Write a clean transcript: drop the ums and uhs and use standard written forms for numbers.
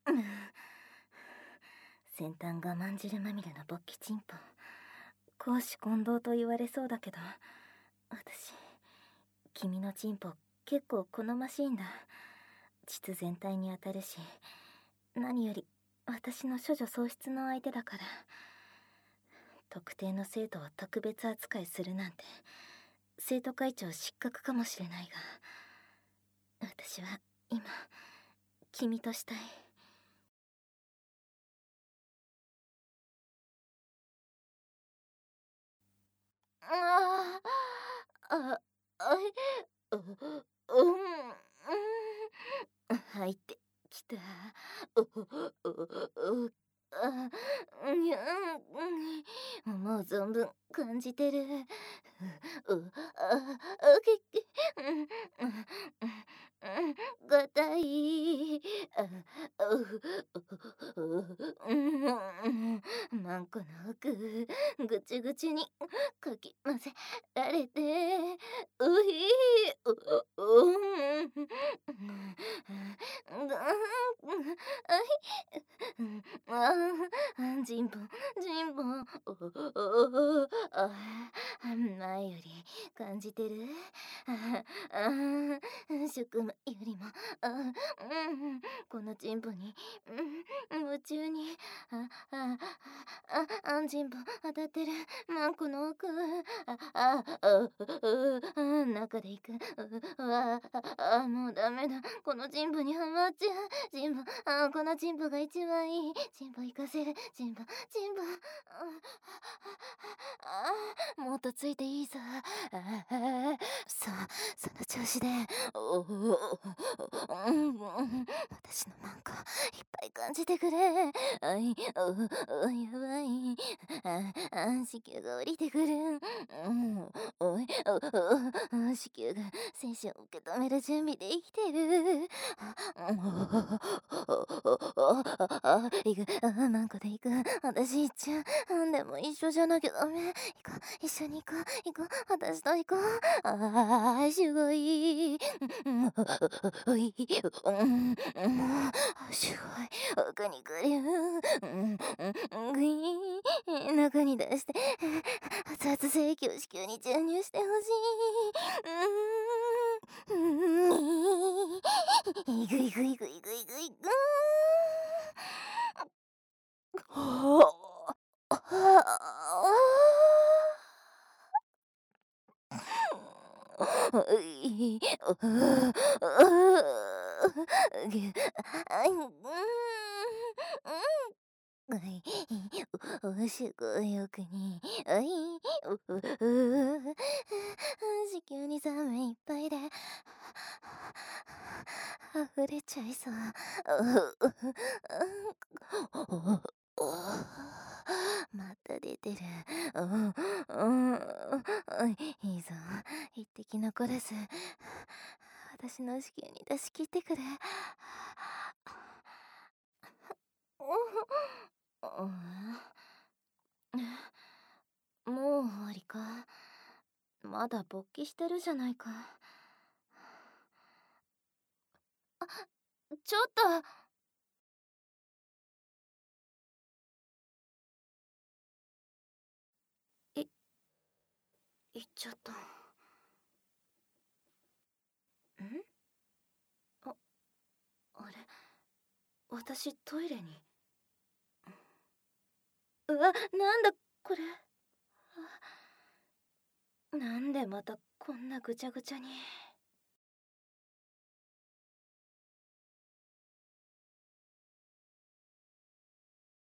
先端がまんじるまみれの勃起チンポ、公私混同と言われそうだけど、私君のチンポ結構好ましいんだ。膣全体に当たるし、何より私の処女喪失の相手だから。特定の生徒を特別扱いするなんて生徒会長失格かもしれないが、私は今君としたい。ああ、う、入ってきた。あ、もう存分感じてる。がたい。マンコの奥、ぐちぐちにかき混ぜられて、うひう、ジンボ、ジンボ、前より感じてる。職務よりも、このジンボに、夢中に、ジンボ当たってる。マンコの奥、中で行く。もうダメだ。このジンボにハマっちゃう。ジンボ、このジンボが一番いい。ジンボ行かせる。ジンボ、ジンボ。もっとついていいぞ。そう、その調子で。私のマンコ、いっぱい感じてくれ。やばい。子宮が降りてくる。子宮が精子を受け止める準備できてる。行く。マンコで行く。私行っちゃう。でも一緒じゃなきゃダメ。行こう。一緒に行こう。行こう。私と行こう。すごい。すごい。奥に来るよ。グイーン。中に出して、熱々性液を子宮に注入してほしい。いぐいぐいぐいぐいぐいぐすごい奥に、子宮に酸味いっぱいで溢れちゃいそう。また出てる。いいぞ、一滴残らず私の子宮に出し切ってくれ。もう終わりか。まだ勃起してるじゃないか。ちょっと。行っちゃった。あ、あれ、私トイレに。なんだこれ。なんでまたこんなぐちゃぐちゃに。